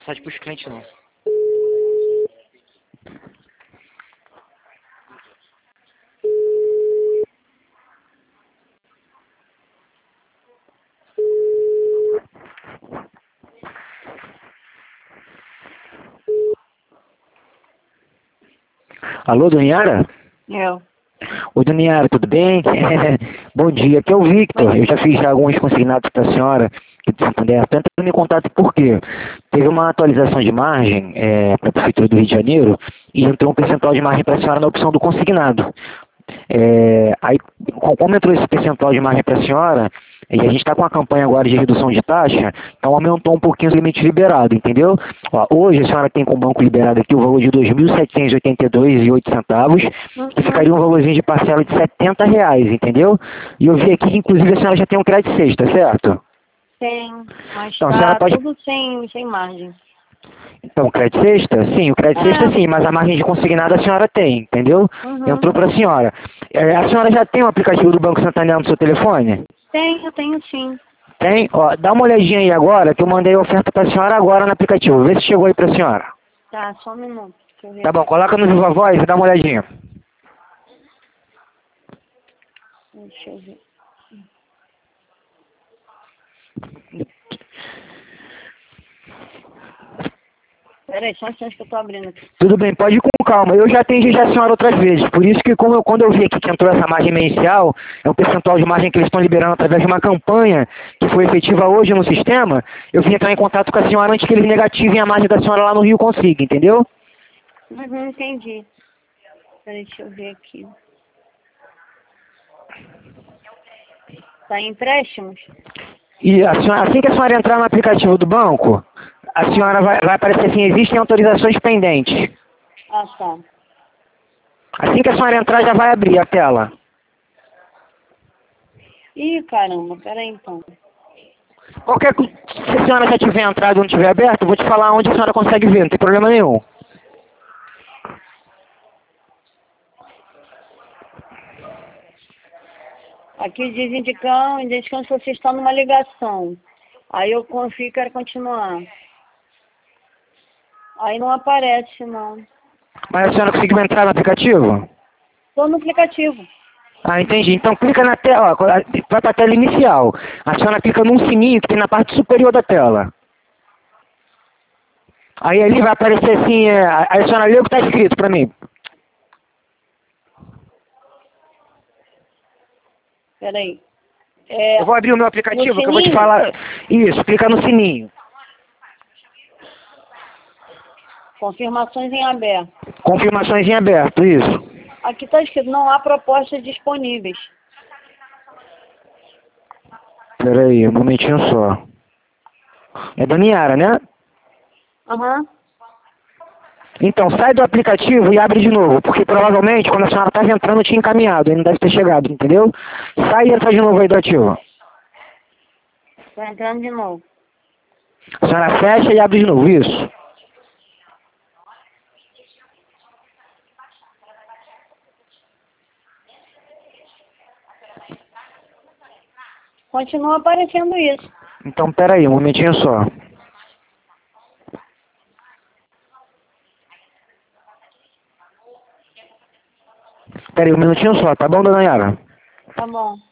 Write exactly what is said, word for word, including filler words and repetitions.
Site pros clientes não. Alô, Doniara? Eu. Oi, Doniara, tudo bem? Bom dia, aqui é o Victor. Eu já fiz já alguns consignados para a senhora. Tentando me em contato por quê? Teve uma atualização de margem é, para a Prefeitura do Rio de Janeiro e entrou um percentual de margem para a senhora na opção do consignado. É, aí, como entrou esse percentual de margem para a senhora, e a gente está com a campanha agora de redução de taxa, então aumentou um pouquinho o limite liberado, entendeu? Ó, hoje a senhora tem com o banco liberado aqui o valor de dois mil setecentos e oitenta e dois reais e oito centavos, que ficaria um valorzinho de parcela de setenta reais, entendeu? E eu vi aqui que inclusive a senhora já tem um crédito sexta, certo? Tem, mas Então, a tá senhora pode... tudo sem, sem margem. Então, o crédito sexta? Sim, o crédito É. sexta sim, mas a margem de consignado a senhora tem, entendeu? Uhum. Entrou para a senhora. É, a senhora já tem o aplicativo do Banco Santander no seu telefone? Tenho, tenho sim. Tem? Ó, dá uma olhadinha aí agora, que eu mandei a oferta para a senhora agora no aplicativo. Vê se chegou aí para a senhora. Tá, só um minuto. Deixa eu ver. Tá bom, coloca no Viva Voz e dá uma olhadinha. Deixa eu ver. Peraí, só um instante que eu tô abrindo aqui. Tudo bem, pode ir com calma. Eu já atendi já a senhora outras vezes. Por isso que como eu, quando eu vi aqui que entrou essa margem inicial, é um percentual de margem que eles estão liberando através de uma campanha que foi efetiva hoje no sistema, eu vim entrar em contato com a senhora antes que eles negativem a margem da senhora lá no Rio Consiga, entendeu? Uhum, entendi. Peraí, deixa eu ver aqui. Tá em empréstimos? E a senhora, assim que a senhora entrar no aplicativo do banco, a senhora vai, vai aparecer assim, existem autorizações pendentes. Ah, tá. Assim que a senhora entrar, já vai abrir a tela. Ih, caramba, peraí então. Qualquer, co- se a senhora já tiver entrado e não tiver aberto, eu vou te falar onde a senhora consegue ver, não tem problema nenhum. Aqui diz indicando, indicando se você está numa ligação. Aí eu confio e quero continuar. Aí não aparece, não. Mas a senhora conseguiu entrar no aplicativo? Estou no aplicativo. Ah, entendi. Então clica na tela, ó, vai para a tela inicial. A senhora clica num sininho que tem na parte superior da tela. Aí ali vai aparecer assim, é, aí a senhora lê o que está escrito para mim. Peraí. É, Eu vou abrir o meu no aplicativo que eu vou te sininho? falar. Isso, clica no sininho. Confirmações em aberto. Confirmações em aberto, isso. Aqui está escrito, não há propostas disponíveis. Pera aí, um momentinho só. É da Niara, né? Aham. Então, sai do aplicativo e abre de novo, porque provavelmente quando a senhora estava entrando tinha encaminhado, ele não deve ter chegado, entendeu? Sai e entra de novo aí do ativo. Estou entrando de novo. A senhora fecha e abre de novo, isso. Continua aparecendo isso. Então, pera aí, um momentinho só. Pera aí, um minutinho só, tá bom, dona Yara? Tá bom.